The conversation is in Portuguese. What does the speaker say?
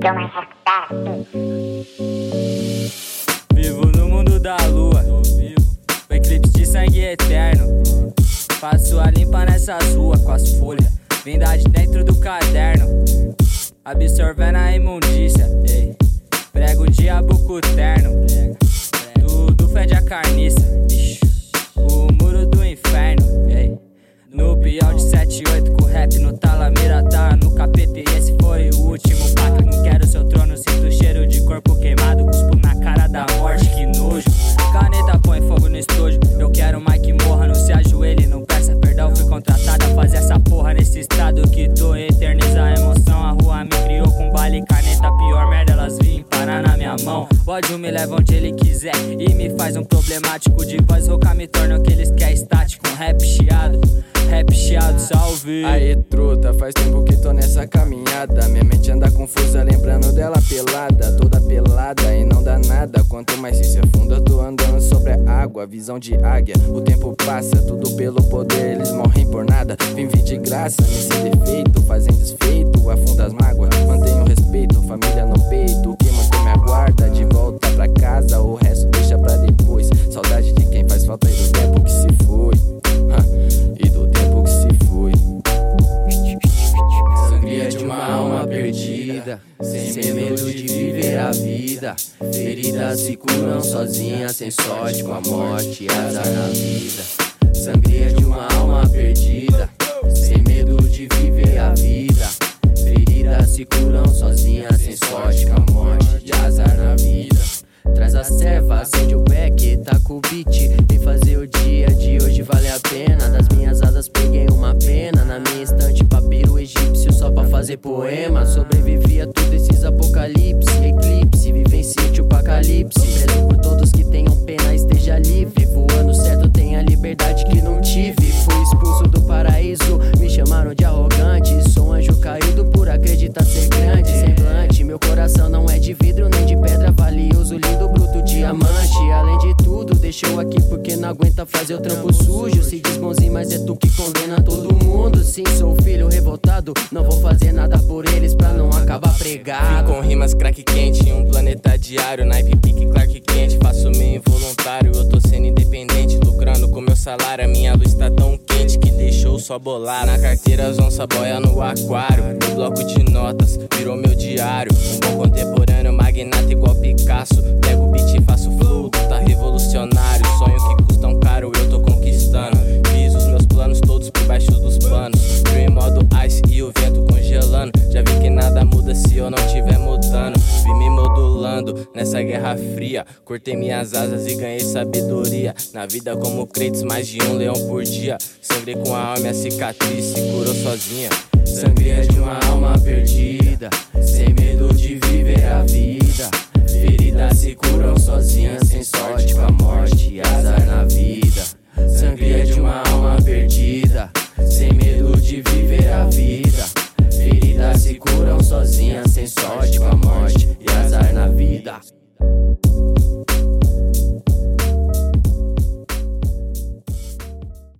Vivo no mundo da lua, o eclipse de sangue eterno. Faço a limpa nessas ruas com as folhas, vinda de dentro do caderno. Absorvendo a imundícia, ei. Prego o diabo com o terno. Tudo fede a carniça, o muro do inferno, ei. No peão de 7-8 com rap no talamira, tá no capeta e esse foi o último pacto. Não quero seu trono, sinto cheiro de corpo queimado, cuspo na cara da morte, que nojo. Caneta põe fogo no estúdio, eu quero mais que morra, não se ajoelhe, não peça perdão. Fui contratada a fazer essa porra nesse estado que tô eterniza a emoção. A rua me criou com bala e caneta, pior merda elas vêm parar na minha mão. Ódio me leva onde ele quiser e me faz um problemático de voz rouca, me torna o que eles querem estático. Rap chiado, salve. Aê truta, faz tempo que tô nessa caminhada. Minha mente anda confusa, lembrando dela pelada. Toda pelada e não dá nada. Quanto mais se afunda, tô andando sobre a água. Visão de águia, o tempo passa. Tudo pelo poder, eles morrem por nada. Vive de graça nesse defeito, fazem desfeito, afunda as mágoas. Mantenho respeito, família no peito. Quem mantém minha guarda, de volta pra casa. O resto deixa pra depois. Saudade de quem faz falta e do tempo que se foi. E do tempo que se foi. Sangria de uma alma perdida, sem medo de viver a vida. Feridas se curam sozinhas, sem sorte com a morte e azar na vida. Sangria de uma alma perdida, sem medo de viver a vida. Feridas se curam sozinhas, sem sorte com a morte e azar na vida. Traz a serva, acende o beck, taca o beat. Vem fazer o dia de hoje vale a pena. Das minhas asas peguei uma pena, na minha estante papiro egípcio só pra fazer poema. Sobrevivi a tudo esses apocalipse, eclipse, vivenciei o apocalipse. Prezo por todos que tenham pena, esteja livre. Voando certo, tenha a liberdade que não tive. Fui expulso do paraíso, me chamaram de arrogante. Sou um anjo caído por acreditar ser grande. Semblante, meu coração não é de vidro nem de pedra, valioso, lindo, bruto, diamante. Além de tudo, deixou aqui porque não aguenta fazer o trampo sujo. Se diz bonzinho, mas é tu que condena todo mundo. Sim, sou filho revoltado, não vou fazer nada por eles pra não acabar pregado. Vim com rimas craque quente, um planeta diário. Naipe pique Clark quente, faço meio involuntário. Eu tô sendo independente, lucrando com meu salário. A minha luz tá tão quente que deixou só bolar. Na carteira as onça boia no aquário. Meu bloco de notas virou meu diário. Um bom contemporâneo, magnata igual Picasso. Pego o beat e faço flow, tá revolucionário. Sonho que custam caro, eu tô conquistando. Fiz os meus planos todos por baixo dos panos. Frio em modo ice e o vento congelando. Já vi que nada muda se eu não tiver mudando. Vim me modulando nessa guerra fria. Cortei minhas asas e ganhei sabedoria. Na vida como Kratos, mais de um leão por dia. Sangrei com a alma e a cicatriz se curou sozinha. Sangria de uma alma perdida, sem medo de viver a vida. Feridas se curam sozinhas, sem sorte com a morte e azar na vida. Sangria de uma alma perdida,